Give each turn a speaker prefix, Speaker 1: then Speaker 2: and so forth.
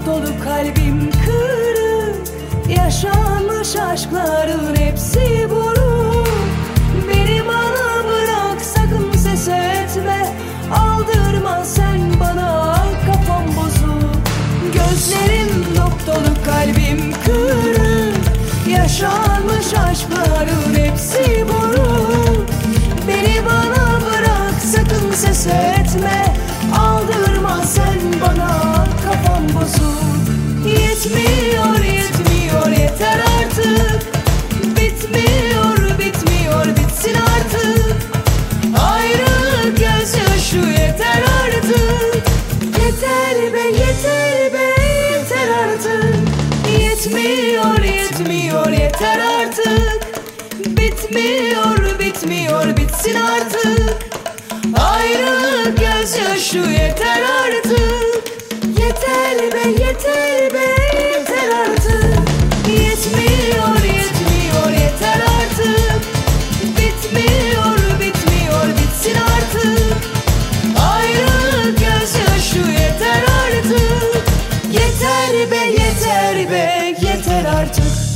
Speaker 1: dolu kalbim kırık. Yaşanmış aşkların hepsi buruk. Beni bana bırak, sakın ses etme. Aldırma sen bana, kafam bozuk. Gözlerim dolu kalbim kırık. Yaşanmış aşkların hepsi buruk. Beni bana bırak, sakın ses etme. Aldırma sen bana, kafam bozuk. Yetmiyor, yetmiyor, yeter artık. Bitmiyor, bitmiyor, bitsin artık. Ayrılık gözyaşı yeter artık. Yeter be, yeter be, yeter artık. Yetmiyor, yetmiyor, yeter artık. Bitmiyor, bitmiyor, bitsin artık. Ayrılık gözyaşı yeter artık. Yeter be, yeter be, yeter artık. Yetmiyor, yetmiyor, yeter artık. Bitmiyor, bitmiyor, bitsin artık. Ayrılık gözyaşı yeter artık. Yeter be, yeter be, yeter artık.